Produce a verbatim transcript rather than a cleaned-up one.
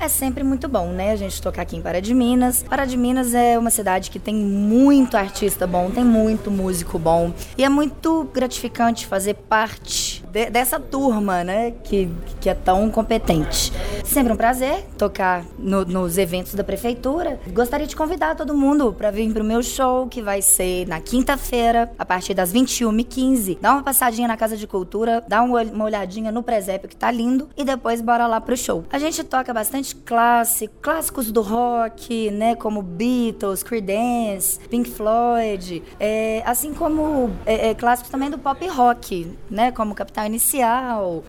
é sempre muito bom, né? A gente tocar aqui em Pará de Minas. Pará de Minas é uma cidade que tem muito artista bom, tem muito músico bom. E é muito gratificante fazer parte de, dessa turma, né? Que, que é tão competente. Sempre um prazer tocar no, nos eventos da prefeitura. Gostaria de convidar todo mundo para vir pro meu show, que vai ser na quinta-feira, a partir das vinte e uma e quinze. Dá uma passadinha na Casa de Cultura, dá uma olhadinha no presépio que tá lindo e depois bora lá pro show. A gente toca bastante clássico, clássicos do rock, né, como Beatles, Creedence, Pink Floyd, é, assim como é, é, clássicos também do pop rock, né, como Capital Inicial.